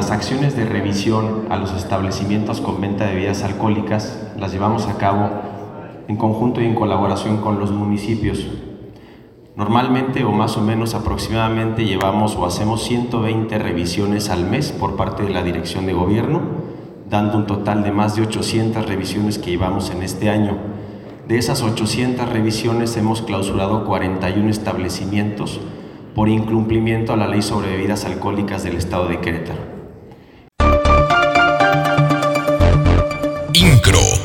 las acciones de revisión a los establecimientos con venta de bebidas alcohólicas las llevamos a cabo en conjunto y en colaboración con los municipios. Normalmente o más o menos aproximadamente llevamos o hacemos 120 revisiones al mes por parte de la Dirección de Gobierno, dando un total de más de 800 revisiones que llevamos en este año. De esas 800 revisiones hemos clausurado 41 establecimientos por incumplimiento a la Ley sobre Bebidas Alcohólicas del Estado de Querétaro. INCRO.